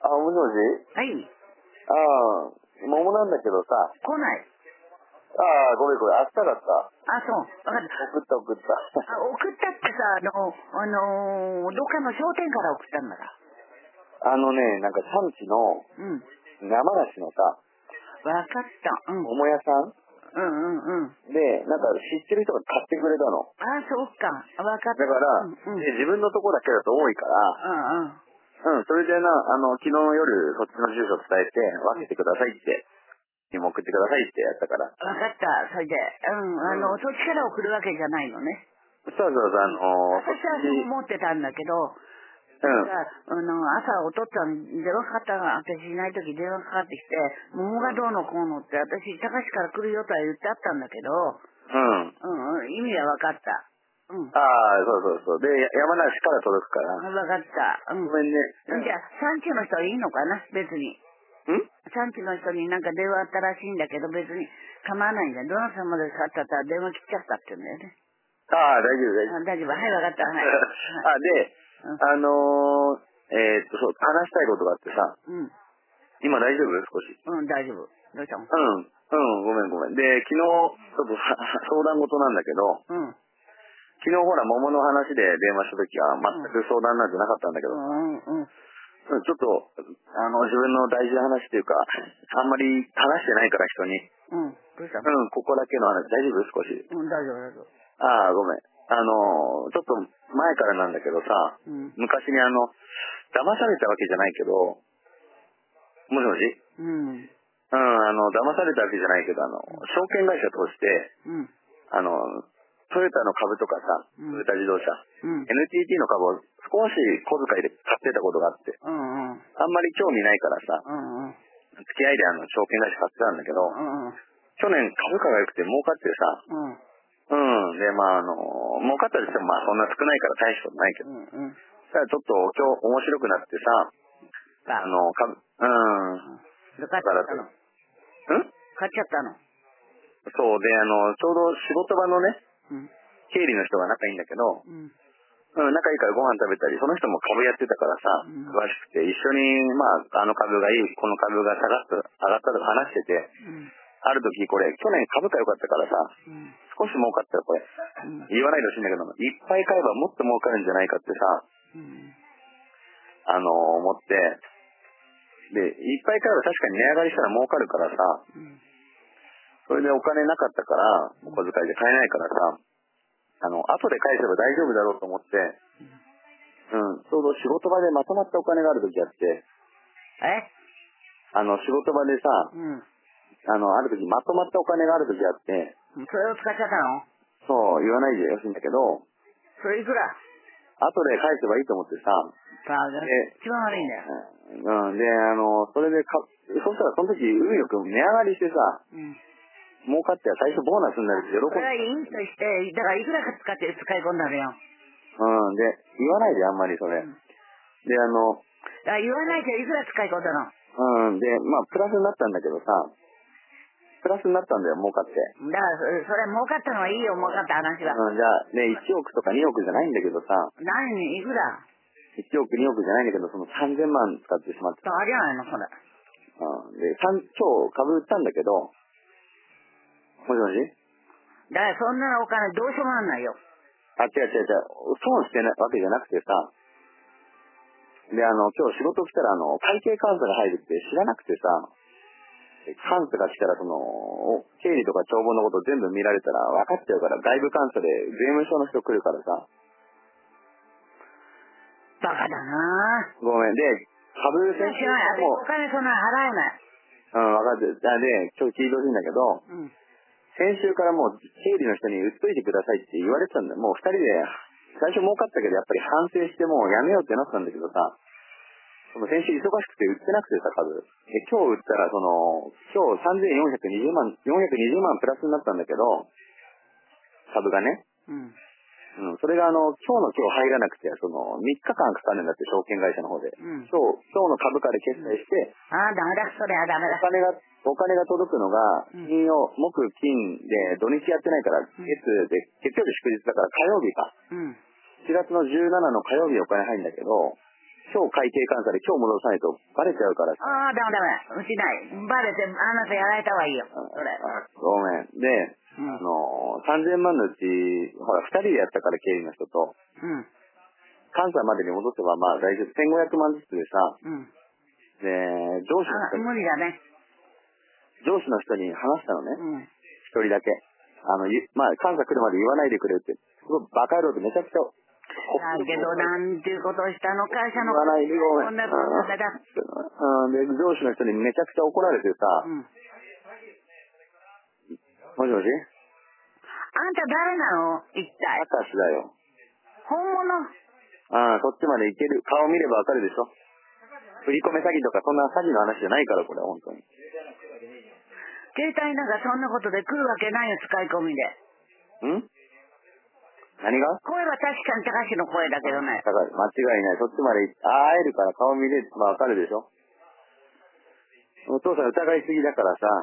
あ、もしもし。 はい。 ああ、桃なんだけどさ。 来ない。 ああ、ごめんごめん。明日だった。 あ、そう。わかった。 送った。 あ、送ったってさ、どっかの商店から送ったんだから。 なんか産地の、 うん。 山梨のさ、 わかった。うん。 桃屋さんうん。 で、なんか知ってる人が買ってくれたの。 あ、そうか。わかった。 だから、 うん。 自分のとこだけだと多いから、それで昨日の夜、そっちの住所伝えて、分けてくださいって、にも送ってくださいってやったから。 わかった。それで、そっちから送るわけじゃないのね。 そう、 私はそう思ってたんだけど、 うん。 朝お父っつぁん電話かかったが、私いない時電話かかってきて、桃がどうのこうのって私、高橋から来るよとは言ってあったんだけど、意味は分かった。うん。 ああ、そう。で、山梨から届くから。 分かった。 ごめんね。 じゃあ、産地の人はいいのかな別に。産地の人になんか電話あったらしいんだけど、別に構わないんだよ。どなた様ですかって言ったら電話切っちゃったって言うんだよね。 ああ、大丈夫。 大丈夫。はい、分かった。はい。 で、そう、話したいことがあってさ、今大丈夫少し。 大丈夫。どうしたの？ ごめん。で、昨日、ちょっと相談事なんだけど、昨日ほら、桃の話で電話した時は全く相談なんてなかったんだけどさ、ちょっと、自分の大事な話っていうか、あんまり話してないから人に。 どうしたの？ ここだけの話、大丈夫少し。 大丈夫。 ああ、ごめん。ちょっと前からなんだけどさ、昔に騙されたわけじゃないけど、もしもし騙されたわけじゃないけど、証券会社通して、トヨタの株とかさ、トヨタ自動車、NTT の株を少し小遣いで買ってたことがあって、あんまり興味ないからさ、付き合いで証券会社買ってたんだけど、去年株価が良くて儲かってさ、で、儲かったとしてもそんな少ないから大したことないけど、ただちょっと今日面白くなってさ、 買っちゃったの？買っちゃったの？ そうで、ちょうど仕事場のね、経理の人が仲いいんだけど、仲いいからご飯食べたり、その人も株やってたからさ、詳しくて、一緒に、あの株がいい、この株が上がったとか話してて、ある時これ、去年株価良かったからさ、少し儲かったよ、これ。言わないでほしいんだけど、いっぱい買えばもっと儲かるんじゃないかってさ、思って、で、いっぱい買えば確かに値上がりしたら儲かるからさ、それでお金なかったから、お小遣いで買えないからさ、後で返せば大丈夫だろうと思って、ちょうど仕事場でまとまったお金がある時あって、仕事場でさ、ある時まとまったお金がある時あって、 それを使っちゃったの？ そう、言わないでよしいんだけど、 それいくら？ 後で返せばいいと思ってさ、 一番悪いんだよ。 で、それでそしたらその時、運よく値上がりしてさ、儲かって最初ボーナスになるって喜んで。 それはいいとして、だからいくらか使い込んだのよ。 で、言わないであんまりそれ。で、 言わないでいくら使い込んだの？ で、プラスになったんだけどさ、プラスになったんだよ、儲かって。 だからそれ儲かったのはいいよ、儲かった話は。 じゃあ、ね、1億とか2億じゃないんだけどさ。 いくら？ 1億、2億じゃないんだけど、その3000万使ってしまって。 ありゃないの、それ。 で、今日株売ったんだけど、もしもし？ だからそんなお金どうしようもなんないよ。 違う。損してないわけじゃなくてさ、で、今日仕事来たら、会計監査が入るって知らなくてさ、監査が来たら、経理とか帳簿のこと全部見られたら分かっちゃうから、外部監査で税務署の人来るからさ。 バカだなぁ。 ごめん。で、株先週もお金そんな払えない。 分かって。で、今日聞いてほしいんだけど、先週からもう経理の人に売っといてくださいって言われてたんだよ。もう二人で、最初儲かったけど、やっぱり反省してもうやめようってなったんだけどさ、その先週忙しくて売ってなくてさ、株。今日売ったら、今日3420万、420万プラスになったんだけど、株がね。それが今日の今日入らなくて、3日間かかるんだって、証券会社の方で。今日の株価で決済して、 ダメだ、それはダメだ。 お金が届くのが、金曜、木、金で、土日やってないから、月曜日祝日だから火曜日か。4月の17の火曜日お金入るんだけど、 今日会計監査で今日戻さないとバレちゃうからさ。 ああ、ダメ。うちない。バレて、あなたやられたはいいよ。それ。 ごめん。で、3000万のうち、ほら、2人でやったから経理の人と、監査までに戻せば、まあ、大体1500万ずつでさ、で、上司の人に、 無理だね。 上司の人に話したのね。一人だけ。まあ、監査来るまで言わないでくれって。すごいバカ野郎ってめちゃくちゃ。 だけど、なんていうことをしたの、会社の。 言わないでごめん。 こんなことだ。 で、上司の人にめちゃくちゃ怒られてさ、もしもし？ あんた誰なの？一体。 私だよ。 本物？ そっちまで行ける。顔見ればわかるでしょ。振り込め詐欺とかそんな詐欺の話じゃないから、これ、本当に。 携帯なんかそんなことで来るわけないよ、使い込みで。 何が？ 声は確かに高橋の声だけどね。 だから間違いない。そっちまで会えるから顔見ればわかるでしょ。お父さん疑いすぎだからさ。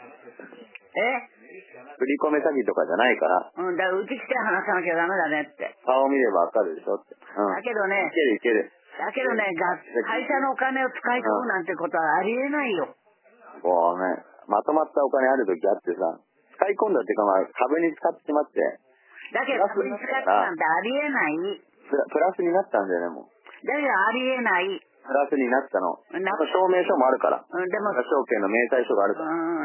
振り込め詐欺とかじゃないから。 だからうち来て話さなきゃダメだねって。 顔見ればわかるでしょって。 だけどね。 いける。 だけどね、会社のお金を使い込むなんてことはありえないよ。 ごめん。まとまったお金ある時あってさ、使い込んだっていうか、まあ、株に使ってしまって。 だけど株に使ったなんてありえない。 プラスになったんだよね、もう。 だけどありえない。 プラスになったの。証明書もあるから。でも、証券の明細書があるから。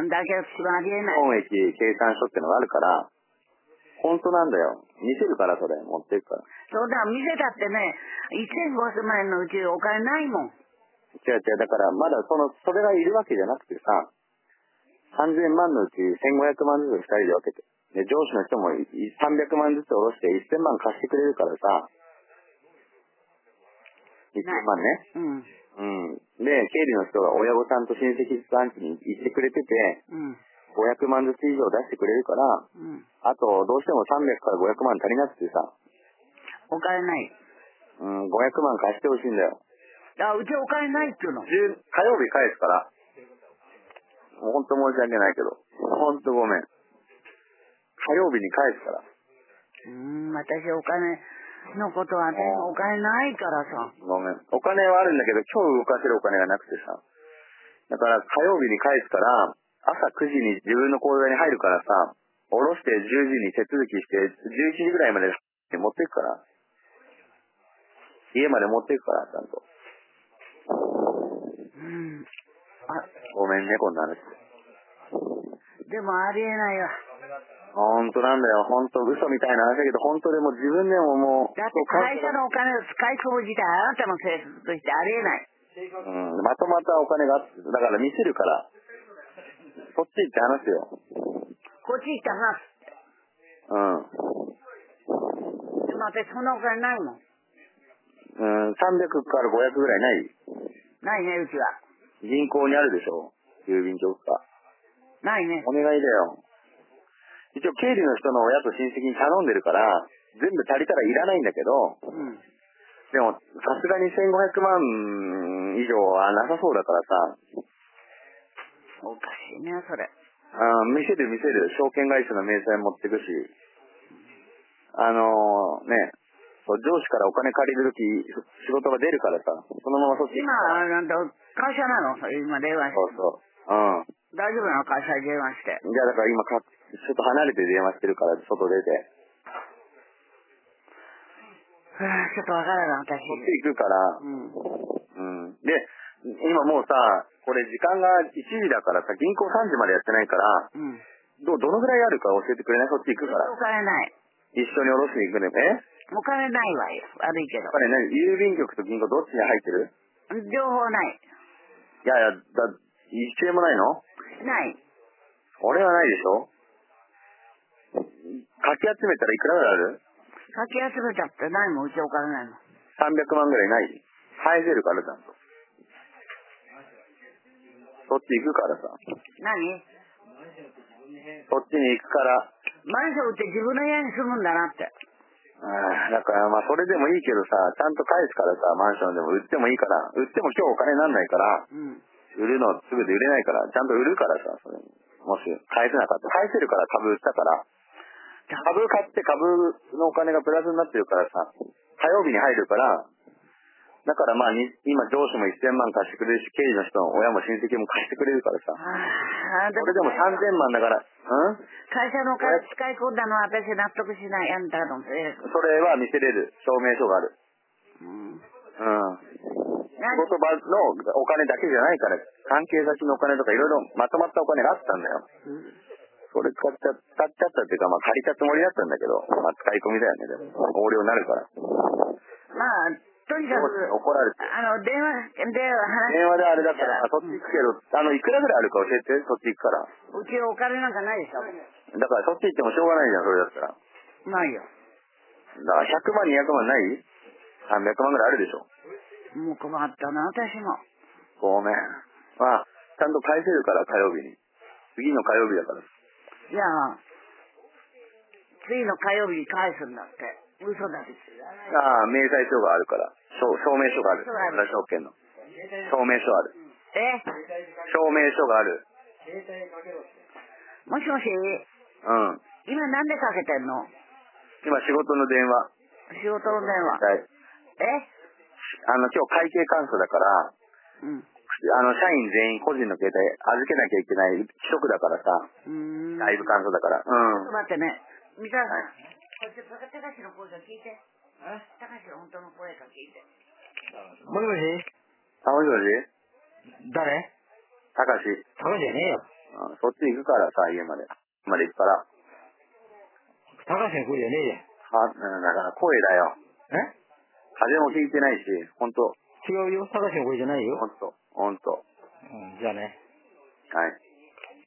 だけどありえない。 損益計算書ってのがあるから、本当なんだよ。見せるから、それ。持っていくから。 そうだ、見せたってね、1500万円のうちお金ないもん。 違う。だから、まだそれがいるわけじゃなくてさ、3000万のうち1500万ずつ2人で分けて。で、上司の人も300万ずつ下ろして1000万貸してくれるからさ、1000万ね。で、経理の人が親御さんと親戚団地に行ってくれてて、500万ずつ以上出してくれるから、あと、どうしても300から500万足りなくてさ。 お金ない。 500万貸してほしいんだよ。 うちお金ないっていうの。 火曜日返すから。もう本当申し訳ないけど。本当ごめん。火曜日に返すから。 私お金のことはね、お金ないからさ。 ごめん。お金はあるんだけど、今日動かせるお金がなくてさ。だから火曜日に返すから、朝9時に自分の口座に入るからさ、下ろして10時に手続きして、11時ぐらいまで持っていくから。家まで持っていくから、ちゃんと。ごめんね、こんな話。 でもありえないわ。 本当なんだよ。本当嘘みたいな話だけど、本当でも自分でももう。 だって会社のお金を使い込む自体あなたの生活としてありえない。 まとまったお金があって、だから見せるから。そっち行って話すよ。 こっち行って話す。でも私そんなお金ないもん。 300から500ぐらいない？ ないね、うちは。 銀行にあるでしょ？郵便局か。 ないね。 お願いだよ。一応経理の人の親と親戚に頼んでるから、全部足りたらいらないんだけど、でもさすがに1500万以上はなさそうだからさ。 おかしいね、それ。 見せる。証券会社の明細持ってくし。上司からお金借りるとき仕事が出るからさ、そのままそっち。 今、会社なの？今電話して。 そう。 大丈夫なの？会社に電話して。 じゃあだから今ちょっと離れて電話してるから外出て。 ちょっとわからない、私。 こっち行くから。で、今もうさ、これ時間が1時だからさ、銀行3時までやってないから、どのぐらいあるか教えてくれない？そっち行くから。 お金ない。 一緒に下ろしに行くね。 お金ないわよ。悪いけど。 郵便局と銀行どっちに入ってる？ 両方ない。 いや、一円もないの？ ない。 俺はないでしょ？かき集めたらいくらぐらいある？ かき集めたってないもん、うちお金ないもん。 300万ぐらいない？返せるからちゃんと。そっち行くからさ。 何？ そっちに行くから。 マンション売って自分の部屋に住むんだなって。 だからまあそれでもいいけどさ、ちゃんと返すからさ、マンションでも売ってもいいから、売っても今日お金になんないから、売るのすぐで売れないから、ちゃんと売るからさ、それもし返せなかったら、返せるから株売ったから、株買って株のお金がプラスになってるからさ、火曜日に入るから、 だからまあ、今上司も1000万貸してくれるし、経理の人の親も親戚も貸してくれるからさ。それでも3000万だから、 会社のお金使い込んだのは私納得しない。あんたのせい。 それは見せれる証明書がある。仕事場のお金だけじゃないから、関係先のお金とかいろいろまとまったお金があったんだよ。それ使っちゃったっていうか、まあ借りたつもりだったんだけど、まあ使い込みだよね、でも。横領になるから。 まあ、とにかく、 怒られて。 電話であれだから、そっち行くけど、いくらぐらいあるか教えて、そっち行くから。 うちお金なんかないでしょ。 だからそっち行ってもしょうがないじゃん、それだったら。 ないよ。 だから100万、200万ない ?300 万ぐらいあるでしょ。 もう困ったな、私も。 ごめん。まあ、ちゃんと返せるから、火曜日に。次の火曜日だから。 いや、次の火曜日に返すんだって。嘘だって。 ああ、明細書があるから。証明書がある。村証券の。証明書ある。証明書がある。 もしもし。今なんでかけてんの？ 今仕事の電話。 仕事の電話。 はい。今日会計監査だから、社員全員個人の携帯預けなきゃいけない規則だからさ。外部監査だから。ちょっと待ってね。三沢さん。これ高橋の声が聞いて。高橋の本当の声が聞いて。 もしもし？ もしもし？ 誰？ 高橋。 高橋じゃねえよ。 そっち行くからさ、家まで。行くから。 高橋の声じゃねえじゃん。だから声だよ。風も聞いてないし、ほんと。 違うよ、高橋の声じゃないよ。 ほんと。 じゃあね。 はい。